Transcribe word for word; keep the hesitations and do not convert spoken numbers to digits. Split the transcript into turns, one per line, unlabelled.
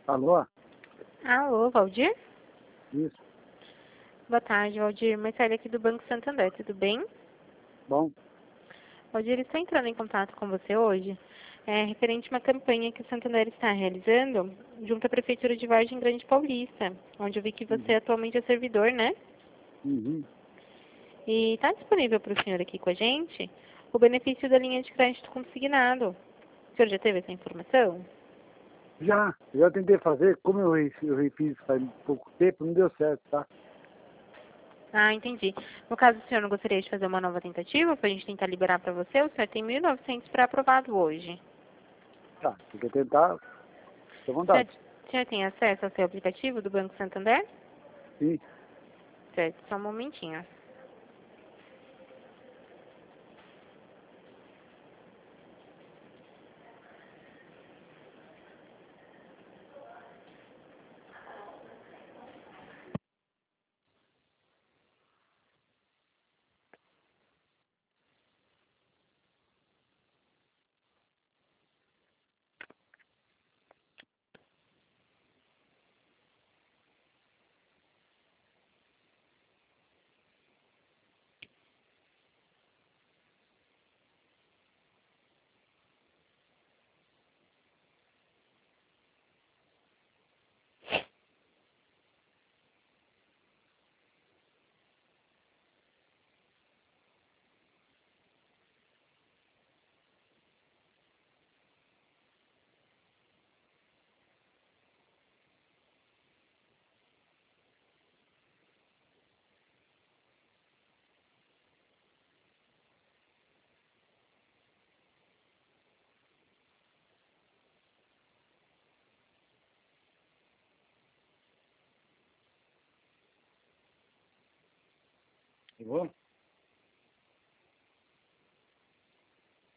Alô?
Alô, Valdir?
Isso.
Boa tarde, Valdir. Marcelo aqui do Banco Santander, tudo bem?
Bom.
Valdir, estou entrando em contato com você hoje, é, referente a uma campanha que o Santander está realizando junto à Prefeitura de Vargem Grande Paulista, onde eu vi que você
Uhum.
atualmente é servidor, né?
Uhum.
E está disponível para o senhor aqui com a gente o benefício da linha de crédito consignado. O senhor já teve essa informação?
Já, já tentei fazer, como eu, re- eu refiz faz pouco tempo, não deu certo, tá?
Ah, entendi. No caso, o senhor não gostaria de fazer uma nova tentativa para a gente tentar liberar para você? O senhor tem mil e novecentos para aprovado hoje.
Tá, se quer tentar, fica à
O senhor,
vontade.
o senhor tem acesso ao seu aplicativo do Banco Santander?
Sim.
Certo, só um momentinho.
Tá bom?